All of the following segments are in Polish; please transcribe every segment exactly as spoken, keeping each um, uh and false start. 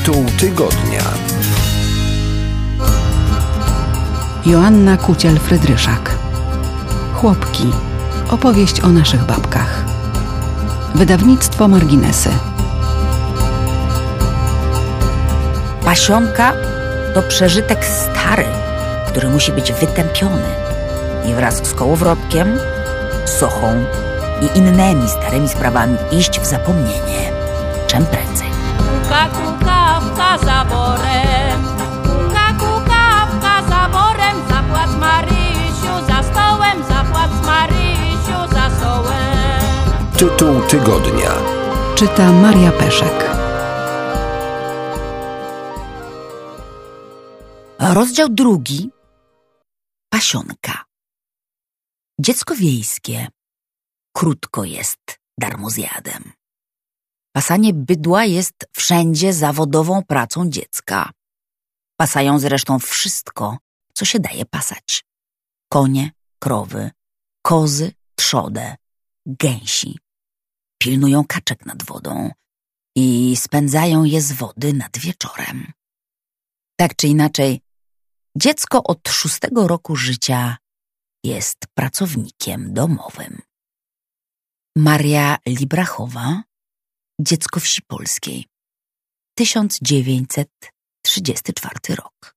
Tytuł tygodnia. Joanna Kuciel-Frydryszak. Chłopki. Opowieść o naszych babkach. Wydawnictwo Marginesy. Pasionka to przeżytek stary, który musi być wytępiony i wraz z kołowrotkiem, sochą i innymi starymi sprawami iść w zapomnienie czym prędzej. Kuka, kukawka zaborem, kuka, kukawka zaborem, zapłać Marysiu za stołem, zapłać Marysiu za stołem. Tytuł tygodnia. Czyta Maria Peszek. Rozdział drugi. Pasionka. Dziecko wiejskie krótko jest darmozjadem. Pasanie bydła jest wszędzie zawodową pracą dziecka. Pasają zresztą wszystko, co się daje pasać. Konie, krowy, kozy, trzodę, gęsi. Pilnują kaczek nad wodą i spędzają je z wody nad wieczorem. Tak czy inaczej, dziecko od szóstego roku życia jest pracownikiem domowym. Maria Librachowa, Dziecko wsi polskiej, tysiąc dziewięćset trzydziesty czwarty rok.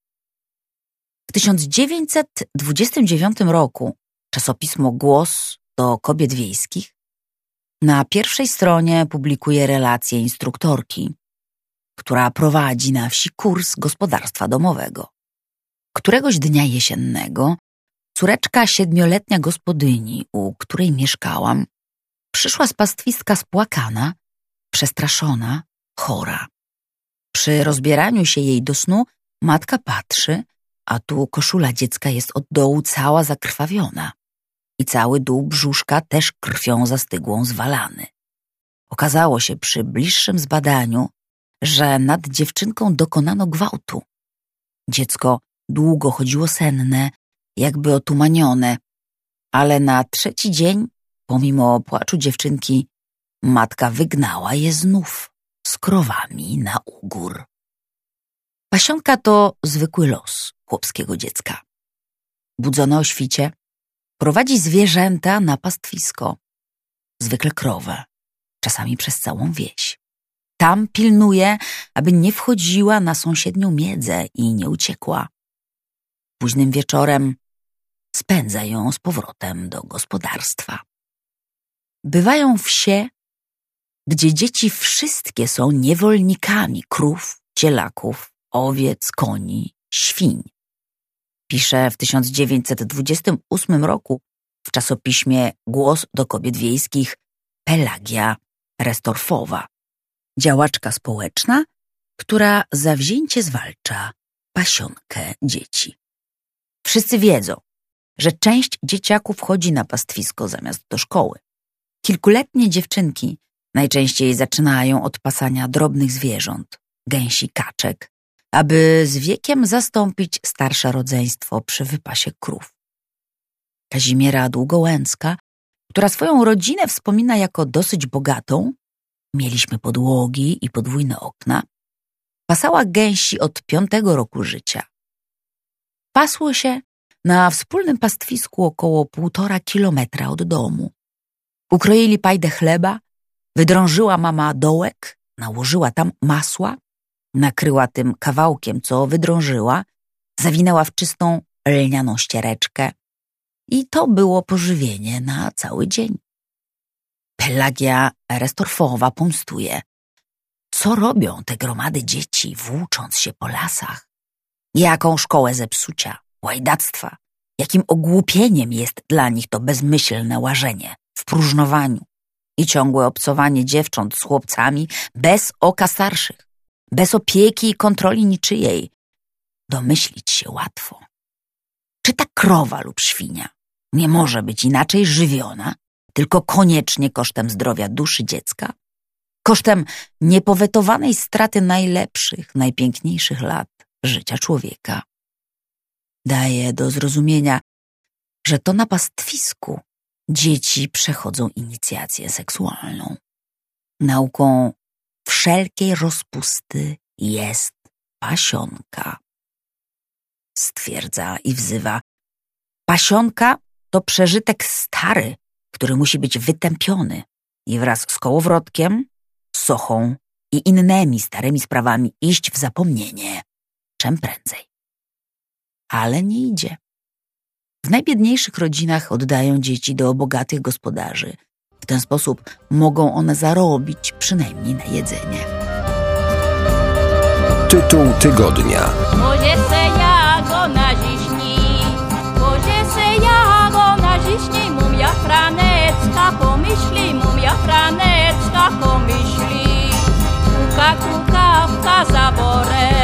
W tysiąc dziewięćset dwudziestym dziewiątym roku czasopismo Głos do kobiet wiejskich na pierwszej stronie publikuje relację instruktorki, która prowadzi na wsi kurs gospodarstwa domowego. Któregoś dnia jesiennego córeczka siedmioletnia gospodyni, u której mieszkałam, przyszła z pastwiska spłakana, przestraszona, chora. Przy rozbieraniu się jej do snu matka patrzy, a tu koszula dziecka jest od dołu cała zakrwawiona i cały dół brzuszka też krwią zastygłą zwalany. Okazało się przy bliższym zbadaniu, że nad dziewczynką dokonano gwałtu. Dziecko długo chodziło senne, jakby otumanione, ale na trzeci dzień, pomimo płaczu dziewczynki, matka wygnała je znów z krowami na ugór. Pasionka to zwykły los chłopskiego dziecka. Budzone o świcie, prowadzi zwierzęta na pastwisko, zwykle krowę, czasami przez całą wieś. Tam pilnuje, aby nie wchodziła na sąsiednią miedzę i nie uciekła. Późnym wieczorem spędza ją z powrotem do gospodarstwa. Bywają wsie, gdzie dzieci wszystkie są niewolnikami krów, cielaków, owiec, koni, świń. Pisze w tysiąc dziewięćset dwudziestym ósmym roku w czasopiśmie Głos do kobiet wiejskich Pelagia Restorfowa, działaczka społeczna, która zawzięcie zwalcza pasionkę dzieci. Wszyscy wiedzą, że część dzieciaków chodzi na pastwisko zamiast do szkoły. Kilkuletnie dziewczynki najczęściej zaczynają od pasania drobnych zwierząt, gęsi, kaczek, aby z wiekiem zastąpić starsze rodzeństwo przy wypasie krów. Kazimiera Długołęcka, która swoją rodzinę wspomina jako dosyć bogatą, mieliśmy podłogi i podwójne okna, pasała gęsi od piątego roku życia. Pasło się na wspólnym pastwisku około półtora kilometra od domu. Ukroili pajdę chleba, wydrążyła mama dołek, nałożyła tam masła, nakryła tym kawałkiem, co wydrążyła, zawinęła w czystą lnianą ściereczkę i to było pożywienie na cały dzień. Pelagia Restorfowa pomstuje. Co robią te gromady dzieci, włócząc się po lasach? Jaką szkołę zepsucia, łajdactwa, jakim ogłupieniem jest dla nich to bezmyślne łażenie w próżnowaniu i ciągłe obcowanie dziewcząt z chłopcami bez oka starszych, bez opieki i kontroli niczyjej. Domyślić się łatwo. Czy ta krowa lub świnia nie może być inaczej żywiona, tylko koniecznie kosztem zdrowia duszy dziecka? Kosztem niepowetowanej straty najlepszych, najpiękniejszych lat życia człowieka. Daje do zrozumienia, że to na pastwisku dzieci przechodzą inicjację seksualną. Nauką wszelkiej rozpusty jest pasionka. Stwierdza i wzywa: pasionka to przeżytek stary, który musi być wytępiony i wraz z kołowrotkiem, sochą i innymi starymi sprawami iść w zapomnienie, czym prędzej. Ale nie idzie. W najbiedniejszych rodzinach oddają dzieci do bogatych gospodarzy. W ten sposób mogą one zarobić przynajmniej na jedzenie. Tytuł tygodnia. Bože se jago na žišní, Bože se jago na žišní, mum jachranecka pomyśli, mum jachranecka pomyśli. Kuka, kukawka za borem.